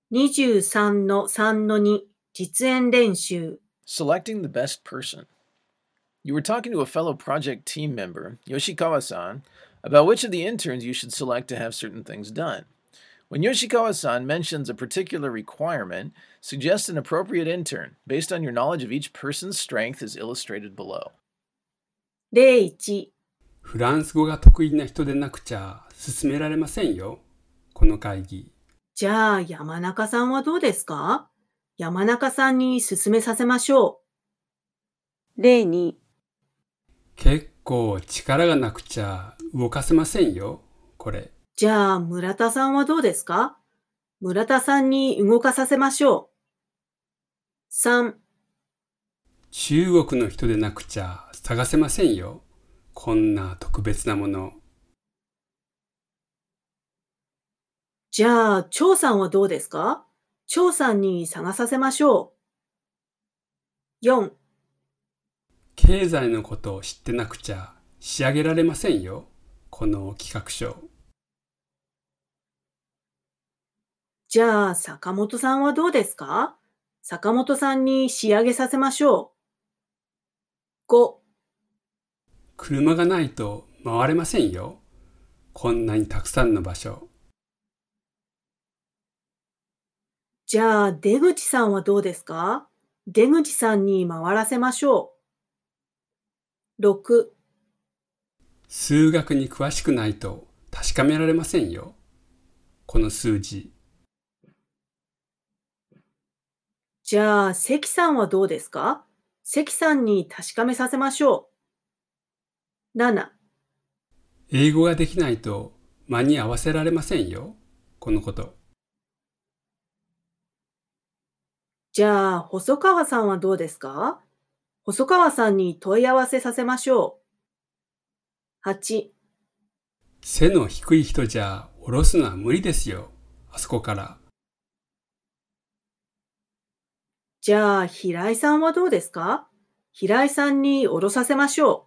23-3-2 実演練習 Selecting the best person. You were talking to a fellow project team member, Yoshikawa-san, about which of the interns you should select to have certain things done. When Yoshikawa-san mentions a particular requirement, suggest an appropriate intern based on your knowledge of each person's strength as illustrated below. 例1 フランス語が得意な人でなくちゃ進められませんよ、この会議。 じゃあ山中さんはどうですか？山中さんに進めさせましょう。例2 結構力がなくちゃ動かせませんよ、これ。 じゃあ村田さんはどうですか？村田さんに動かさせましょう。3 中国の人でなくちゃ探せませんよ、こんな特別なもの。 じゃあ張さんはどうですか？張さんに探させましょう。4 経済のことを知ってなくちゃ仕上げられませんよ、この企画書。 じゃあ坂本さんはどうですか？坂本さんに仕上げさせましょう。5 車がないと回れませんよ、こんなにたくさんの場所。 じゃあ出口さんはどうですか？出口さんに回らせましょう。6 数学に詳しくないと確かめられませんよ、この数字。 じゃあ関さんはどうですか？関さんに確かめさせましょう。7 英語ができないと間に合わせられませんよ、このこと。 じゃあ細川さんはどうですか？細川さんに問い合わせさせましょう。8 背の低い人じゃ下ろすのは無理ですよ、あそこから。 じゃあ平井さんはどうですか？平井さんに降ろさせましょう。